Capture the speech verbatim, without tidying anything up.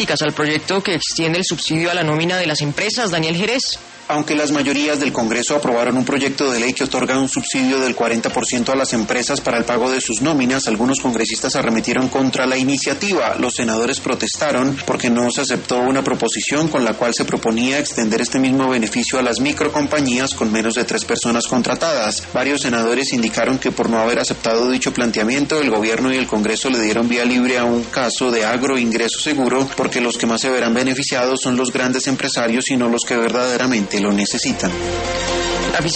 críticas al proyecto que extiende el subsidio a la nómina de las empresas. Daniel Jerez. Aunque las mayorías del Congreso aprobaron un proyecto de ley que otorga un subsidio del cuarenta por ciento a las empresas para el pago de sus nóminas, algunos congresistas arremetieron contra la iniciativa. Los senadores protestaron porque no se aceptó una proposición con la cual se proponía extender este mismo beneficio a las microcompañías con menos de tres personas contratadas. Varios senadores indicaron que por no haber aceptado dicho planteamiento, el gobierno y el Congreso le dieron vía libre a un caso de agroingreso seguro, porque los que más se verán beneficiados son los grandes empresarios y no los que verdaderamente lo necesitan.